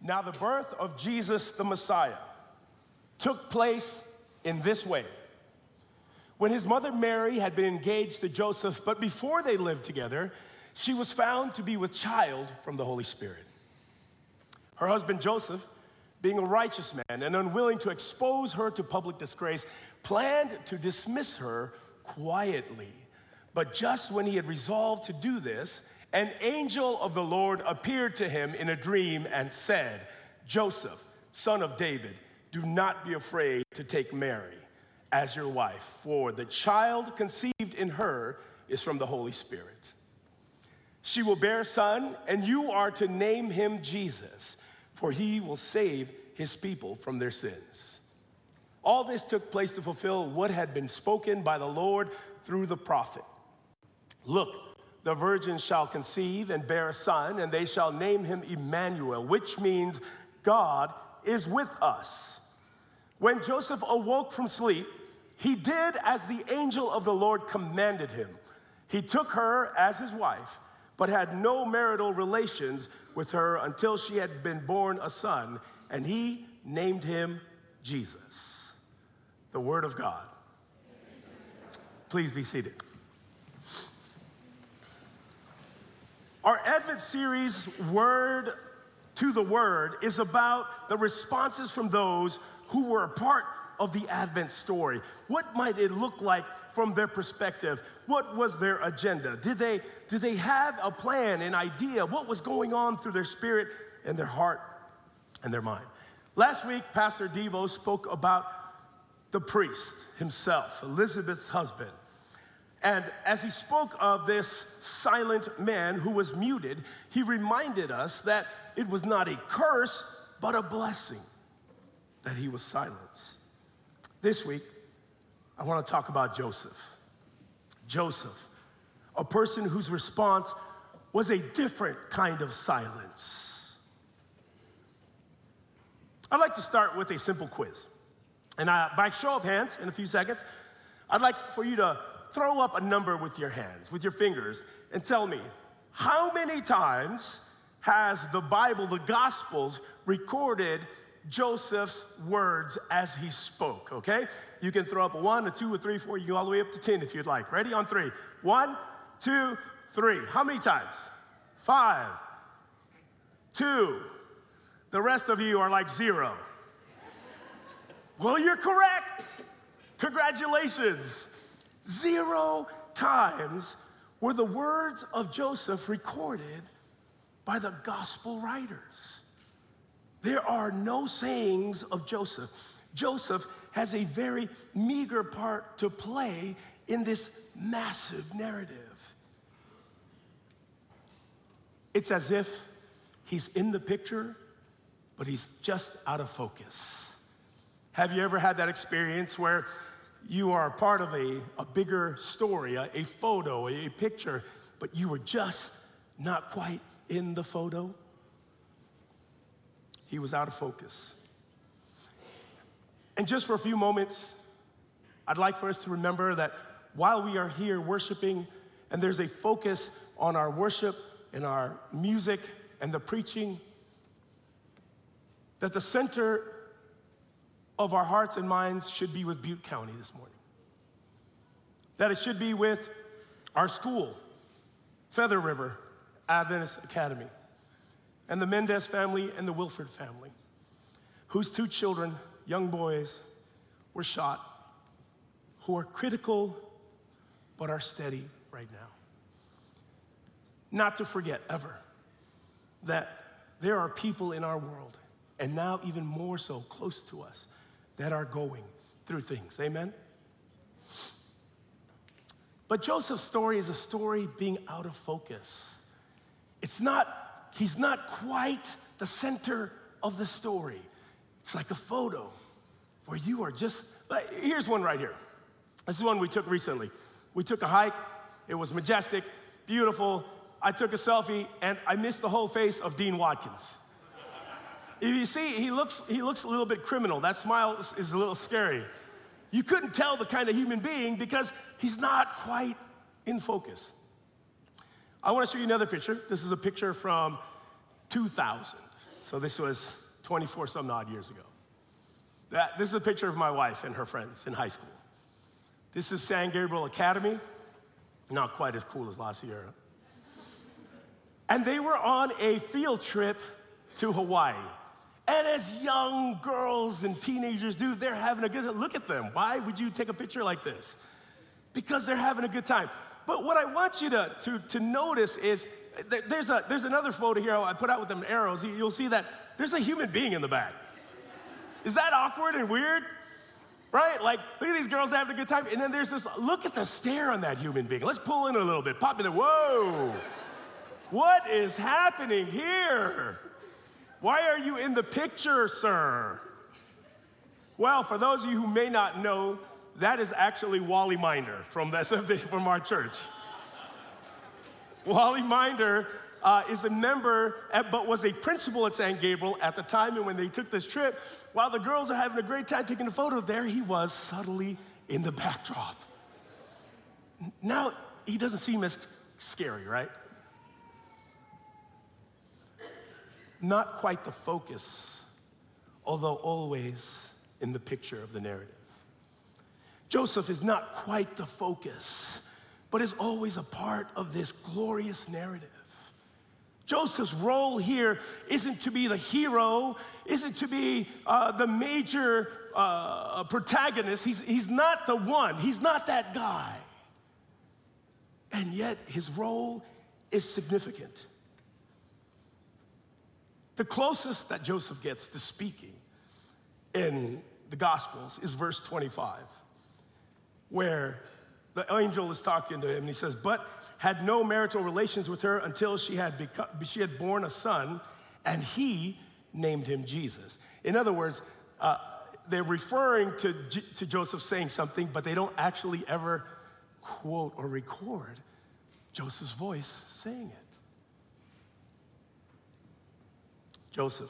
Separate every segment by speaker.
Speaker 1: Now, the birth of Jesus the Messiah took place in this way. When his mother Mary had been engaged to Joseph, but before they lived together, she was found to be with child from the Holy Spirit. Her husband Joseph, being a righteous man and unwilling to expose her to public disgrace, planned to dismiss her quietly. But just when he had resolved to do this, an angel of the Lord appeared to him in a dream and said, "Joseph, son of David, do not be afraid to take Mary as your wife, for the child conceived in her is from the Holy Spirit. She will bear a son, and you are to name him Jesus, for he will save his people from their sins." All this took place to fulfill what had been spoken by the Lord through the prophet. "Look, the virgin shall conceive and bear a son, and they shall name him Emmanuel," which means God is with us. When Joseph awoke from sleep, he did as the angel of the Lord commanded him. He took her as his wife, but had no marital relations with her until she had been born a son, and he named him Jesus. The word of God. Please be seated. Our Advent series, Word to the Word, is about the responses from those who were a part of the Advent story. What might it look like from their perspective? What was their agenda? Did they have a plan, an idea? What was going on through their spirit and their heart and their mind? Last week, Pastor Devo spoke about the priest himself, Elizabeth's husband. And as he spoke of this silent man who was muted, he reminded us that it was not a curse, but a blessing that he was silenced. This week, I want to talk about Joseph. Joseph, a person whose response was a different kind of silence. I'd like to start with a simple quiz. And by show of hands, in a few seconds, I'd like for you to throw up a number with your hands, with your fingers, and tell me, how many times has the Bible, the Gospels, recorded Joseph's words as he spoke, okay? You can throw up a 1, a 2, a 3, 4, you can go all the way up to 10 if you'd like. Ready? On 3. 1, 2, 3. How many times? 5. 2. The rest of you are like 0. Well, you're correct. Congratulations. 0 times were the words of Joseph recorded by the gospel writers. There are no sayings of Joseph. Joseph has a very meager part to play in this massive narrative. It's as if he's in the picture, but he's just out of focus. Have you ever had that experience where you are a part of a bigger story, a photo, a picture, but you were just not quite in the photo? He was out of focus. And just for a few moments, I'd like for us to remember that while we are here worshiping, and there's a focus on our worship and our music and the preaching, that the center of our hearts and minds should be with Butte County this morning. That it should be with our school, Feather River Adventist Academy, and the Mendez family and the Wilford family, whose 2 children, young boys, were shot, who are critical but are steady right now. Not to forget ever that there are people in our world, and now even more so close to us, that are going through things. Amen? But Joseph's story is a story being out of focus. He's not quite the center of the story. It's like a photo where you are just, here's one right here. This is one we took recently. We took a hike. It was majestic, beautiful. I took a selfie, and I missed the whole face of Dean Watkins. If you see, he looks a little bit criminal. That smile is a little scary. You couldn't tell the kind of human being because he's not quite in focus. I want to show you another picture. This is a picture from 2000. So this was 24 some odd years ago. This is a picture of my wife and her friends in high school. This is San Gabriel Academy. Not quite as cool as La Sierra. And they were on a field trip to Hawaii. And as young girls and teenagers do, they're having a good time. Look at them. Why would you take a picture like this? Because they're having a good time. But what I want you to notice is there's another photo here I put out with them arrows. You'll see that there's a human being in the back. Is that awkward and weird? Right? Like, look at these girls having a good time. And then there's this, look at the stare on that human being. Let's pull in a little bit. Pop in there. Whoa. What is happening here? Why are you in the picture, sir? Well, for those of you who may not know, that is actually Wally Minder from our church. Wally Minder is a member, but was a principal at San Gabriel at the time, and when they took this trip, while the girls are having a great time taking a photo, there he was subtly in the backdrop. Now, he doesn't seem as scary, right? Not quite the focus, although always in the picture of the narrative. Joseph is not quite the focus, but is always a part of this glorious narrative. Joseph's role here isn't to be the hero, isn't to be the major protagonist. He's not the one. He's not that guy. And yet his role is significant. The closest that Joseph gets to speaking in the Gospels is verse 25, where the angel is talking to him, and he says, but had no marital relations with her until she had borne a son, and he named him Jesus. In other words, they're referring to Joseph saying something, but they don't actually ever quote or record Joseph's voice saying it. Joseph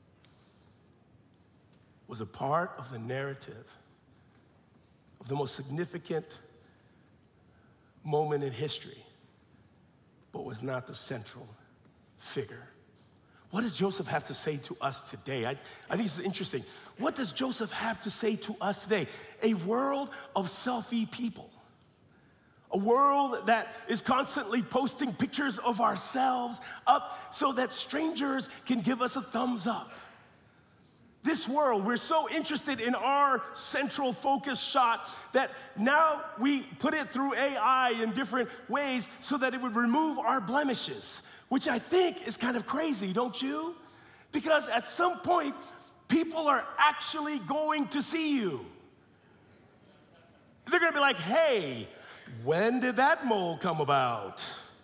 Speaker 1: was a part of the narrative of the most significant moment in history, but was not the central figure. What does Joseph have to say to us today? I think this is interesting. What does Joseph have to say to us today? A world of selfie people. A world that is constantly posting pictures of ourselves up so that strangers can give us a thumbs up. This world, we're so interested in our central focus shot that now we put it through AI in different ways so that it would remove our blemishes, which I think is kind of crazy, don't you? Because at some point, people are actually going to see you. They're gonna be like, hey, when did that mole come about?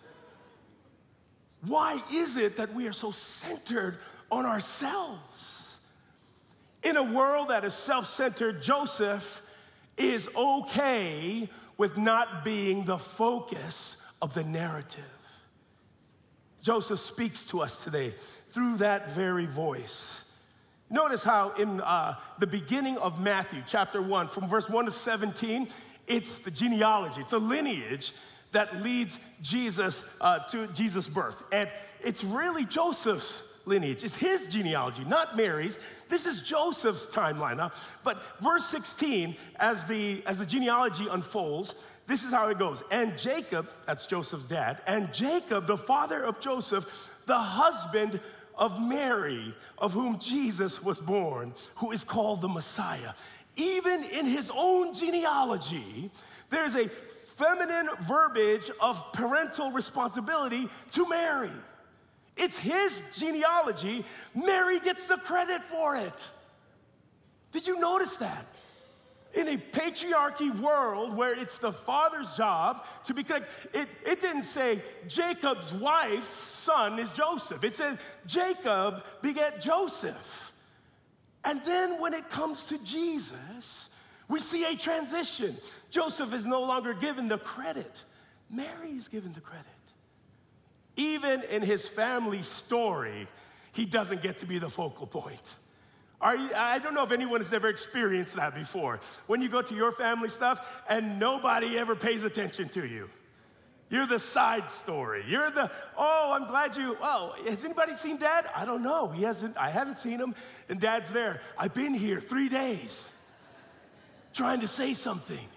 Speaker 1: Why is it that we are so centered on ourselves? In a world that is self-centered, Joseph is okay with not being the focus of the narrative. Joseph speaks to us today through that very voice. Notice how in the beginning of Matthew, chapter 1, from verse 1 to 17, it's the genealogy, it's a lineage that leads Jesus to Jesus' birth. And it's really Joseph's lineage. It's his genealogy, not Mary's. This is Joseph's timeline. But verse 16, as the genealogy unfolds, this is how it goes. And Jacob, that's Joseph's dad, and Jacob, the father of Joseph, the husband of Mary, of whom Jesus was born, who is called the Messiah. Even in his own genealogy, there's a feminine verbiage of parental responsibility to Mary. It's his genealogy. Mary gets the credit for it. Did you notice that? In a patriarchy world where it's the father's job to be connected, it didn't say Jacob's wife's son is Joseph. It said Jacob begat Joseph. And then when it comes to Jesus, we see a transition. Joseph is no longer given the credit. Mary's given the credit. Even in his family story, he doesn't get to be the focal point. I don't know if anyone has ever experienced that before. When you go to your family stuff and nobody ever pays attention to you. You're the side story. You're the, oh, I'm glad you, oh, has anybody seen Dad? I don't know. I haven't seen him, and Dad's there. I've been here 3 days trying to say something.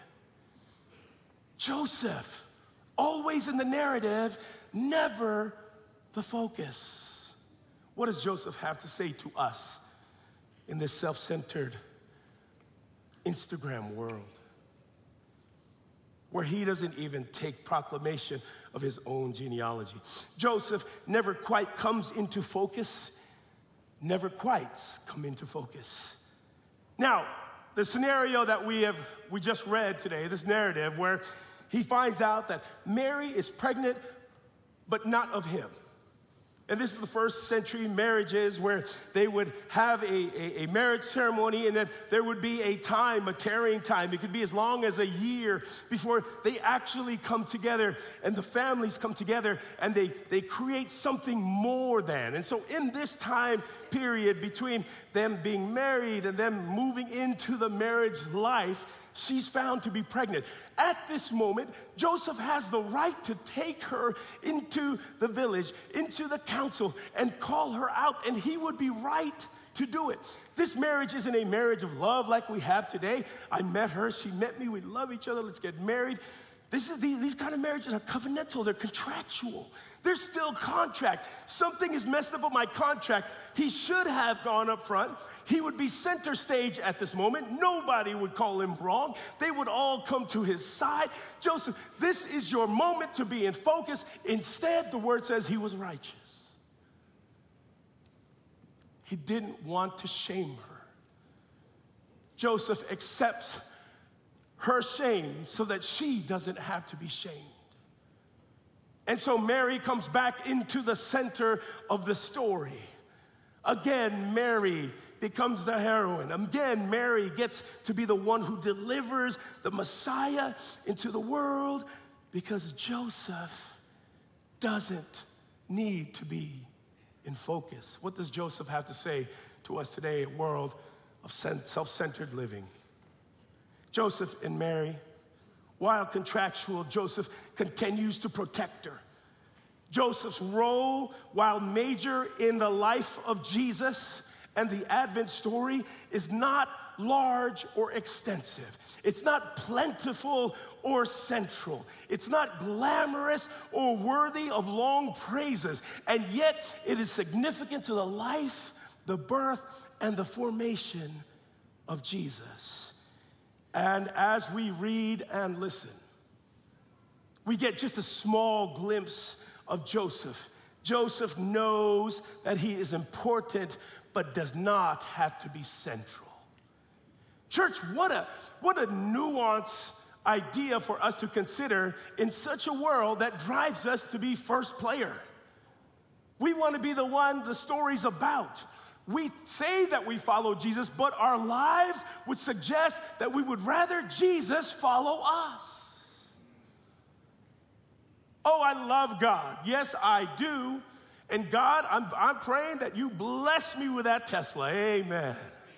Speaker 1: Joseph, always in the narrative, never the focus. What does Joseph have to say to us in this self-centered Instagram world, where he doesn't even take proclamation of his own genealogy? Joseph never quite comes into focus, never quite come into focus. Now, the scenario that we just read today, this narrative where he finds out that Mary is pregnant, but not of him. And this is the first century marriages where they would have a marriage ceremony, and then there would be a time, a tarrying time. It could be as long as a year before they actually come together and the families come together and they create something more than. And so in this time period between them being married and them moving into the marriage life, she's found to be pregnant. At this moment, Joseph has the right to take her into the village, into the council, and call her out, and he would be right to do it. This marriage isn't a marriage of love like we have today. I met her, she met me, we love each other, let's get married. These kind of marriages are covenantal, they're contractual. There's still contract. Something is messed up with my contract. He should have gone up front. He would be center stage at this moment. Nobody would call him wrong. They would all come to his side. Joseph, this is your moment to be in focus. Instead, the word says he was righteous. He didn't want to shame her. Joseph accepts her shame so that she doesn't have to be shamed. And so Mary comes back into the center of the story. Again, Mary becomes the heroine. Again, Mary gets to be the one who delivers the Messiah into the world because Joseph doesn't need to be in focus. What does Joseph have to say to us today, a world of self-centered living? Joseph and Mary, while contractual, Joseph continues to protect her. Joseph's role, while major in the life of Jesus and the Advent story, is not large or extensive. It's not plentiful or central. It's not glamorous or worthy of long praises. And yet, it is significant to the life, the birth, and the formation of Jesus. And as we read and listen, we get just a small glimpse of Joseph. Joseph knows that he is important, but does not have to be central. Church, what a nuanced idea for us to consider in such a world that drives us to be first player. We want to be the one the story's about. We say that we follow Jesus, but our lives would suggest that we would rather Jesus follow us. Oh, I love God. Yes, I do. And God, I'm praying that you bless me with that Tesla. Amen.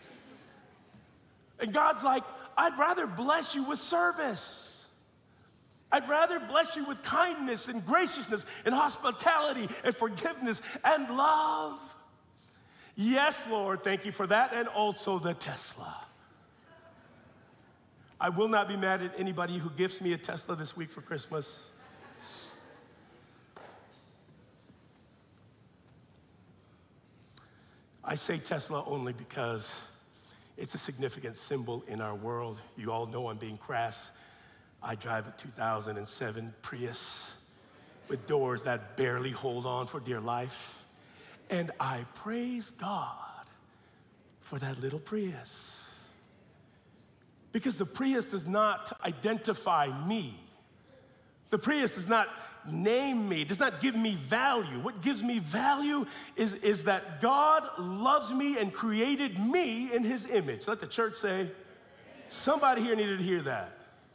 Speaker 1: And God's like, I'd rather bless you with service. I'd rather bless you with kindness and graciousness and hospitality and forgiveness and love. Yes, Lord, thank you for that, and also the Tesla. I will not be mad at anybody who gifts me a Tesla this week for Christmas. I say Tesla only because it's a significant symbol in our world. You all know I'm being crass. I drive a 2007 Prius with doors that barely hold on for dear life. And I praise God for that little Prius. Because the Prius does not identify me. The Prius does not name me, does not give me value. What gives me value is that God loves me and created me in his image. Let the church say, somebody here needed to hear that.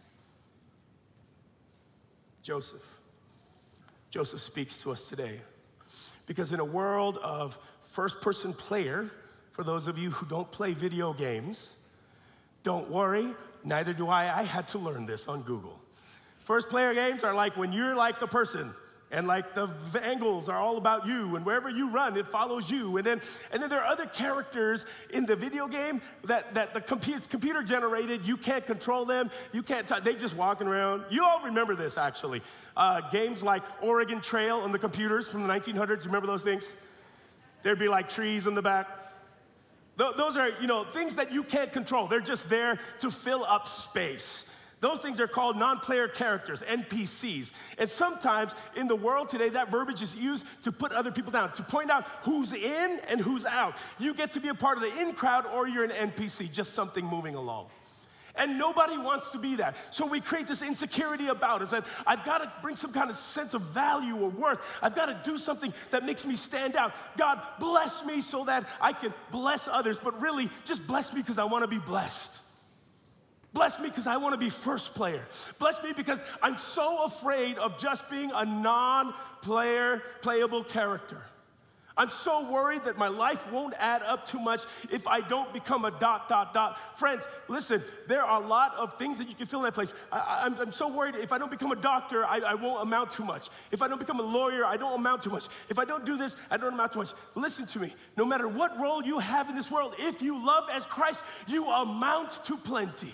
Speaker 1: Joseph speaks to us today. Because in a world of first-person player, for those of you who don't play video games, don't worry, neither do I. I had to learn this on Google. First player games are like when you're like the person, and like the angles are all about you, and wherever you run, it follows you. And then there are other characters in the video game that the computer generated. You can't control them. You can't. They just walking around. You all remember this actually. Games like Oregon Trail on the computers from the 1900s. You remember those things? There'd be like trees in the back. Those are things that you can't control. They're just there to fill up space. Those things are called non-player characters, NPCs. And sometimes in the world today, that verbiage is used to put other people down, to point out who's in and who's out. You get to be a part of the in crowd, or you're an NPC, just something moving along. And nobody wants to be that. So we create this insecurity about us that I've got to bring some kind of sense of value or worth. I've got to do something that makes me stand out. God, bless me so that I can bless others, but really just bless me because I want to be blessed. Bless me because I want to be first player. Bless me because I'm so afraid of just being a non-player, playable character. I'm so worried that my life won't add up too much if I don't become a ... Friends, listen, there are a lot of things that you can fill in that place. I'm so worried if I don't become a doctor, I won't amount too much. If I don't become a lawyer, I don't amount too much. If I don't do this, I don't amount too much. Listen to me. No matter what role you have in this world, if you love as Christ, you amount to plenty.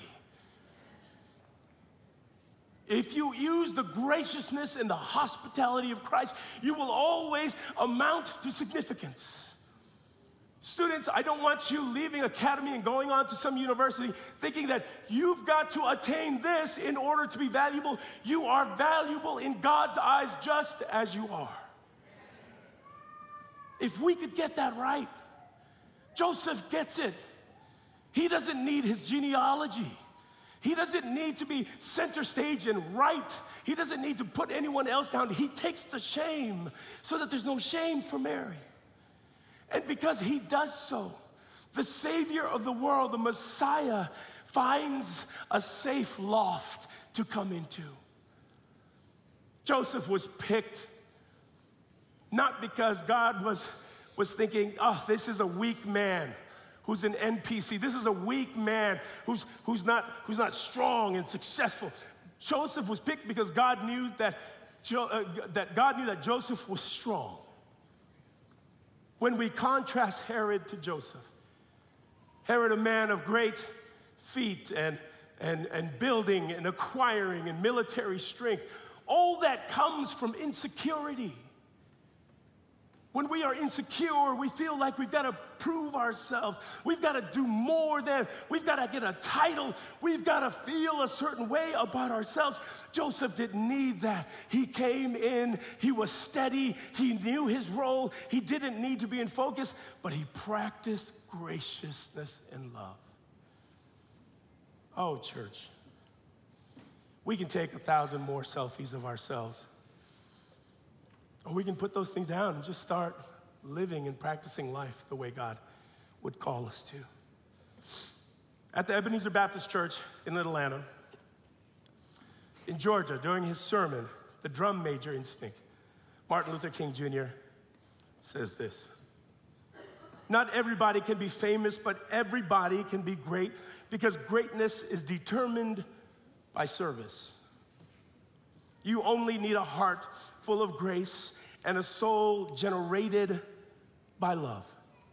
Speaker 1: If you use the graciousness and the hospitality of Christ, you will always amount to significance. Students, I don't want you leaving academy and going on to some university thinking that you've got to attain this in order to be valuable. You are valuable in God's eyes just as you are. If we could get that right, Joseph gets it. He doesn't need his genealogy. He doesn't need to be center stage and right. He doesn't need to put anyone else down. He takes the shame so that there's no shame for Mary. And because he does so, the Savior of the world, the Messiah, finds a safe loft to come into. Joseph was picked not because God was thinking, oh, this is a weak man who's an NPC. This is a weak man who's not strong and successful. Joseph was picked because God knew that Joseph was strong. When we contrast Herod to Joseph, Herod, a man of great feet and building and acquiring and military strength, all that comes from insecurity. When we are insecure, we feel like we've got to prove ourselves. We've got to do more than, we've got to get a title. We've got to feel a certain way about ourselves. Joseph didn't need that. He came in, he was steady, he knew his role. He didn't need to be in focus, but he practiced graciousness and love. Oh, church, we can take 1,000 more selfies of ourselves. Or we can put those things down and just start living and practicing life the way God would call us to. At the Ebenezer Baptist Church in Atlanta, in Georgia, during his sermon, the drum major instinct, Martin Luther King Jr. says this: not everybody can be famous, but everybody can be great because greatness is determined by service. You only need a heart full of grace and a soul generated by love.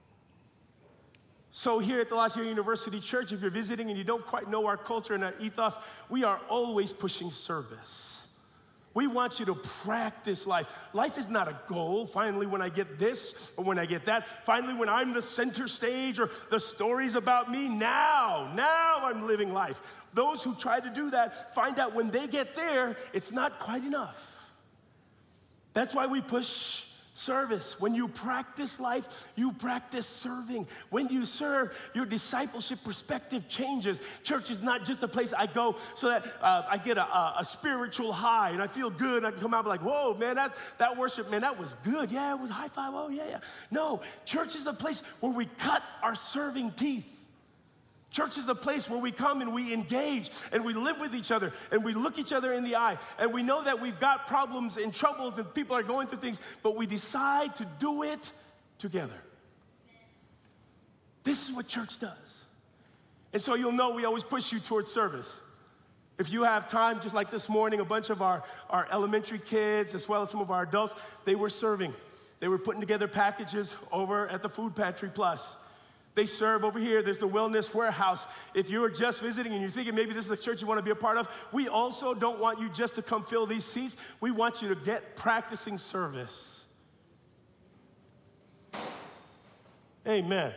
Speaker 1: So here at the La Sierra University Church, if you're visiting and you don't quite know our culture and our ethos, we are always pushing service. We want you to practice life. Life is not a goal. Finally, when I get this or when I get that. Finally, when I'm the center stage or the stories about me, now I'm living life. Those who try to do that find out when they get there, it's not quite enough. That's why we push service. When you practice life, you practice serving. When you serve, your discipleship perspective changes. Church is not just a place I go so that I get a spiritual high and I feel good. I can come out and be like, whoa, man, that worship, man, that was good. Yeah, it was high five. Oh, yeah. No, church is the place where we cut our serving teeth. Church is the place where we come and we engage and we live with each other and we look each other in the eye and we know that we've got problems and troubles and people are going through things, but we decide to do it together. This is what church does. And so you'll know we always push you towards service. If you have time, just like this morning, a bunch of our elementary kids, as well as some of our adults, they were serving. They were putting together packages over at the Food Pantry Plus. They serve over here. There's the Wellness Warehouse. If you're just visiting and you're thinking maybe this is a church you want to be a part of, we also don't want you just to come fill these seats. We want you to get practicing service. Amen.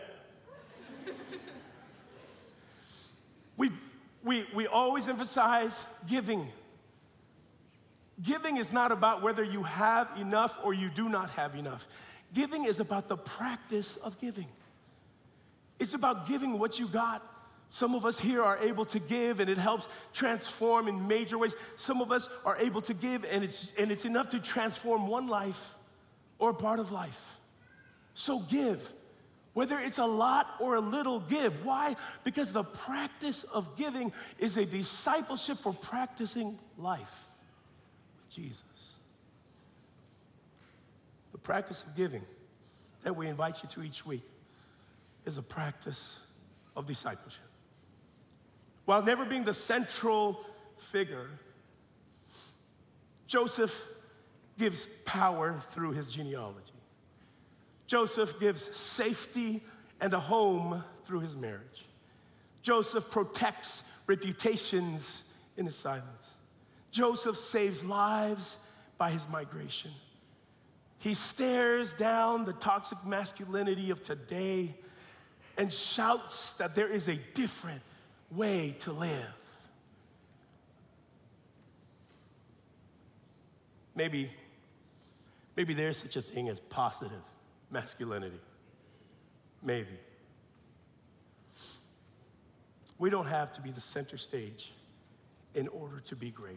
Speaker 1: We always emphasize giving. Giving is not about whether you have enough or you do not have enough. Giving is about the practice of giving. It's about giving what you got. Some of us here are able to give, and it helps transform in major ways. Some of us are able to give, and it's enough to transform one life or a part of life. So give. Whether it's a lot or a little, give. Why? Because the practice of giving is a discipleship for practicing life with Jesus. The practice of giving that we invite you to each week is a practice of discipleship. While never being the central figure, Joseph gives power through his genealogy. Joseph gives safety and a home through his marriage. Joseph protects reputations in his silence. Joseph saves lives by his migration. He stares down the toxic masculinity of today and shouts that there is a different way to live. Maybe there's such a thing as positive masculinity. Maybe. We don't have to be the center stage in order to be great.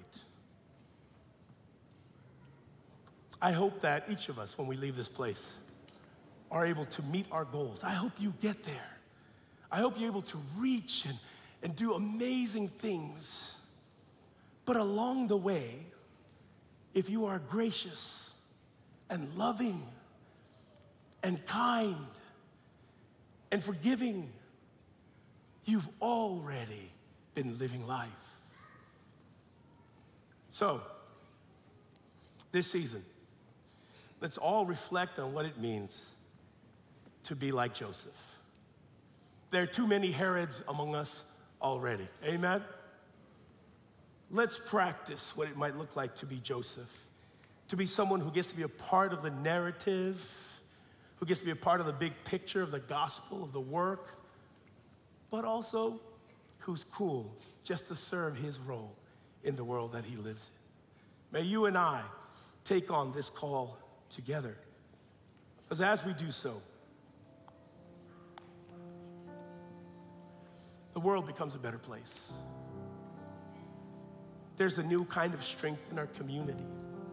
Speaker 1: I hope that each of us, when we leave this place, are able to meet our goals. I hope you get there. I hope you're able to reach and do amazing things. But along the way, if you are gracious and loving and kind and forgiving, you've already been living life. So, this season, let's all reflect on what it means to be like Joseph. There are too many Herods among us already. Amen? Let's practice what it might look like to be Joseph, to be someone who gets to be a part of the narrative, who gets to be a part of the big picture of the gospel, of the work, but also who's cool just to serve his role in the world that he lives in. May you and I take on this call together, because as we do so, the world becomes a better place. There's a new kind of strength in our community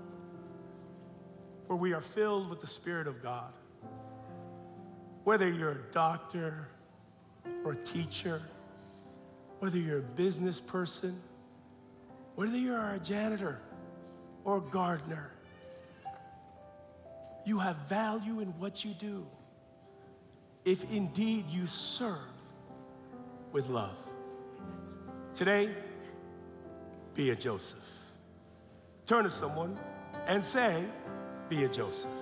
Speaker 1: where we are filled with the Spirit of God. Whether you're a doctor or a teacher, whether you're a business person, whether you're a janitor or a gardener, you have value in what you do if indeed you serve with love. Today, be a Joseph. Turn to someone and say, be a Joseph.